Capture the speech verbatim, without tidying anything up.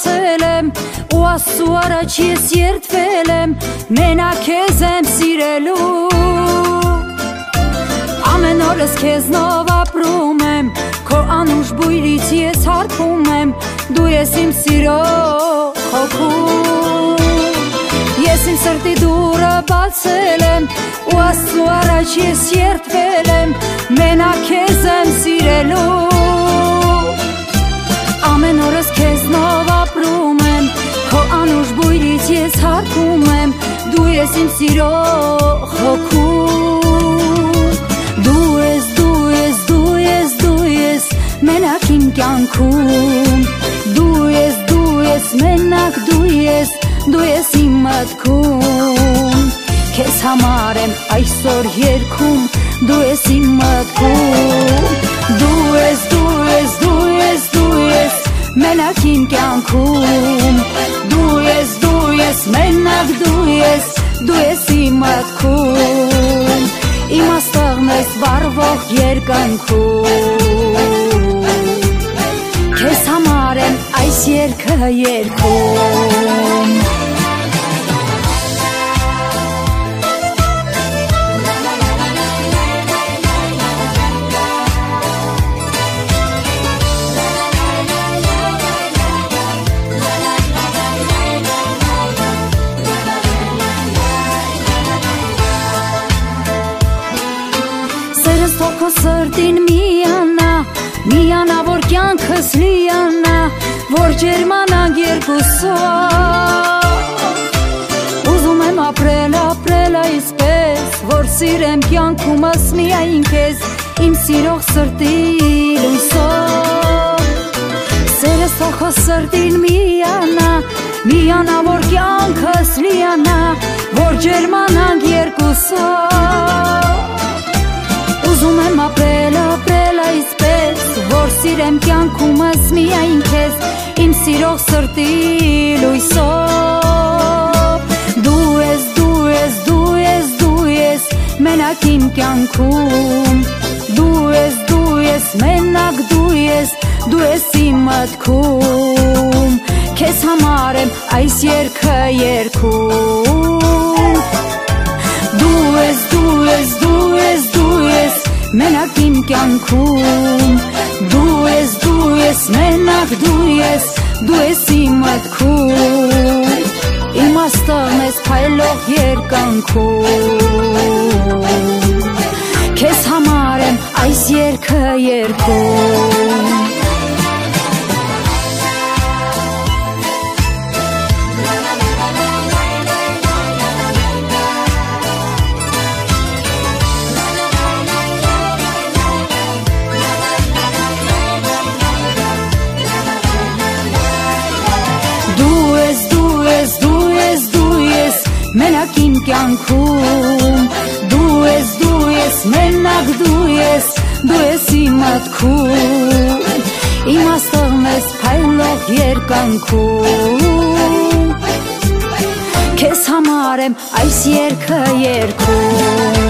բացել եմ ու Աստծու առաջ ես երդվել եմ, մենակ քեզ եմ սիրելու։ Ամեն օրս քեզնով ապրում եմ, քո անուշ բույրից ես հարբում եմ, դու ես իմ սիրո հոգում։ Ես իմ սրտի դուռը բացել եմ ու Աստծու առաջ ես երդվել եմ, մենակ քեզ եմ սիրելու։ Ամեն օրս քեզնով ապրում եմ, քո անուշ բույրից ես հարբում եմ, դու ես իմ սիրո հոգում։ Դու ես, դու ես, դու ես, դու ես, մենակ իմ կյանքում, դու ես, դու ես, մենակ դու ես, դու ես իմ մտքում, քեզ համար եմ այսօր երգում, դու ես իմ մտքում, դու ես, դու ես, դու ես, դու ես, մենակ իմ կյանքում, դու ես, դու ես, մենակ դու ես, դու ես իմ մտքում, իմ աստղն ես վառվող երկնքում, քեզ համար եմ այս երգը երգում։ Քո սրտին միանա, միանա, որ կյանքս լիանա, որ ջերմանանք երկուսով։ Ուզում եմ ապրել, ապրել այսպես, որ սիրեմ կյանքումս միայն քեզ, իմ սիրող սրտի լույսով։ Սերս թող քո սրտին միանա, միանա, որ կյանքս լիանա, որ ջերմանանք երկուսով։ Ուզում եմ ապրել, ապրել այսպես, որ սիրեմ կյանքումս միայն քեզ, իմ սիրող սրտի լույսով։ Դու ես, դու ես, դու ես, դու ես, մենակ իմ կյանքում, դու ես, դու ես, մենակ դու ես, դու ես իմ մտքում, քեզ համար եմ այս երգը երգում։ Դու ես, դու ես, դու ես, դու ես, մենակ իմ կյանքում, դու ես, դու ես, մենակ դու ես, դու ես իմ մտքում, իմ աստղն ես փայլող երկնքում, քեզ համար եմ այս երգը երգում։ Մենակ իմ կյանքում, դու ես, դու ես, մենակ դու ես, դու ես իմ մտքում, իմ աստղն ես փայլող երկնքում, քեզ համար եմ այս երգը երգում։